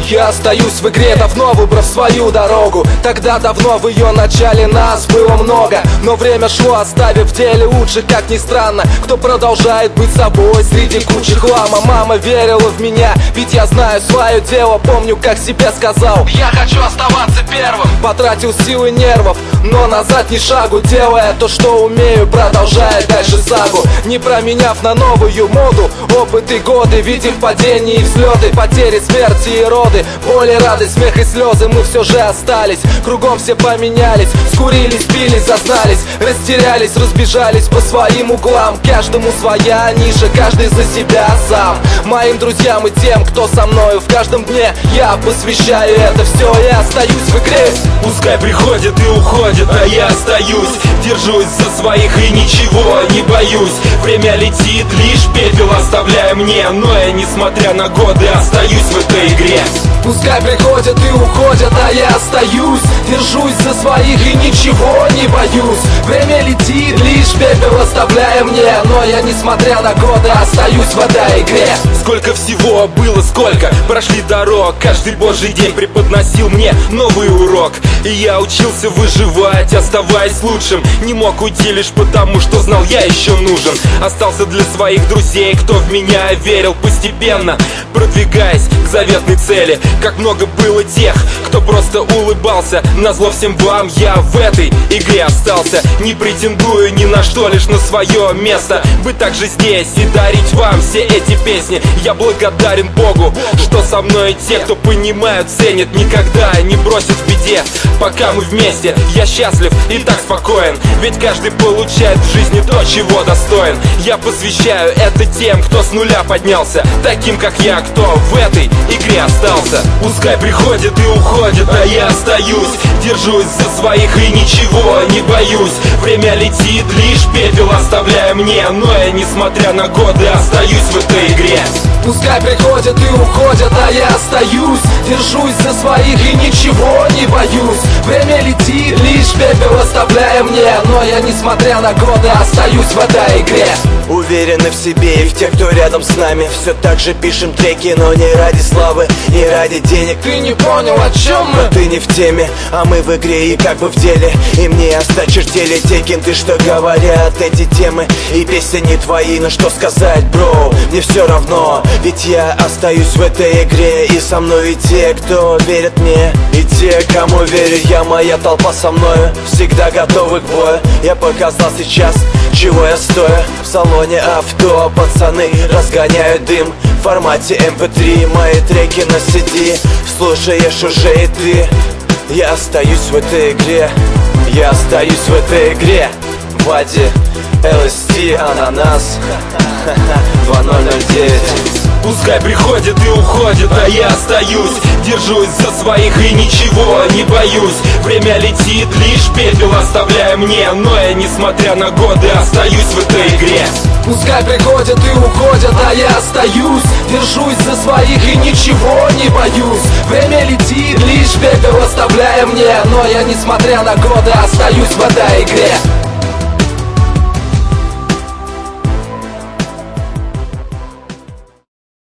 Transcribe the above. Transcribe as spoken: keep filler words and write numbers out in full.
Я остаюсь в игре, давно выбрав свою дорогу. Тогда давно в ее начале нас было много, но время шло, оставив в деле лучших, как ни странно, кто продолжает быть собой среди кучи хлама. Мама верила в меня, ведь я знаю свое дело. Помню, как себе сказал: я хочу оставаться первым. Потратил силы нервов, но назад ни шагу, делая то, что умею, продолжая дальше сагу. Не променяв на новую моду опыт и годы, видев падения и взлеты, потери, смерти и роды, боли, радость, смех и слезы, мы все же остались. Кругом все поменялись, скурились, пили, зазнались, растерялись, разбежались по своим углам. Каждому своя ниша, каждый за себя сам. Моим друзьям и тем, кто со мною в каждом дне, я посвящаю это все и остаюсь в игре. Пускай приходит и уходит, а я остаюсь, держусь за своих и ничего не боюсь. Время летит, лишь пепел оставляя мне, но я, несмотря на годы, остаюсь в этой игре. Пускай приходят и уходят, а я остаюсь, держусь за своих и ничего не боюсь. Время летит, лишь пепел оставляя мне, но я, несмотря на годы, остаюсь в этой игре. Сколько всего было, сколько прошли дорог, каждый божий день преподносил мне новый урок. И я учился выживать, оставаясь лучшим. Не мог уйти лишь потому, что знал, я еще нужен. Остался для своих друзей, кто в меня верил, постепенно продвигаясь к заветной цели. Как много было тех, кто просто улыбался. Назло всем вам я в этой игре остался. Не претендую ни на что, лишь на свое место. Быть также здесь и дарить вам все эти песни. Я благодарен Богу, что со мной те, кто понимают, ценят, никогда не бросят в беде. Пока мы вместе, я счастлив и так спокоен, ведь каждый получает в жизни то, чего достоин. Я посвящаю это тем, кто с нуля поднялся, таким как я, кто в этой игре остался. Пускай приходит и уходит, а я остаюсь, держусь за своих и ничего не боюсь. Время летит, лишь пепел оставляя мне, но я, несмотря на годы, остаюсь в этой игре. Пускай приходят и уходят, а я остаюсь, держусь за своих и ничего не боюсь. Время летит, лишь пепел оставляя мне, но я, несмотря на годы, остаюсь в этой игре. Уверены в себе и в тех, кто рядом с нами. Все так же пишем треки, но не ради славы, не ради денег. Ты не понял, о чем мы? Но ты не в теме, а мы в игре и как бы в деле. И мне осточертели те кенты, что говорят эти темы. И песни не твои, но что сказать, бро, мне все равно, ведь я остаюсь в этой игре. И со мной и те, кто верит мне, и те, кому верю я. Моя толпа со мною, всегда готовы к бою. Я показал сейчас, чего я стою. В салоне авто пацаны разгоняют дым в формате эм пэ три. Мои треки на си ди слушаешь уже и ты. Я остаюсь в этой игре, я остаюсь в этой игре. Вади, эл эс ти, Ананас, два ноль ноль девять. Пускай приходит и уходит, а я остаюсь, держусь за своих и ничего не боюсь. Время летит, лишь пепел оставляя мне, но я, несмотря на годы, остаюсь в этой игре. Пускай приходят и уходят, а я остаюсь, держусь за своих и ничего не боюсь. Время летит, лишь пепел оставляя мне, но я, несмотря на годы, остаюсь в этой игре.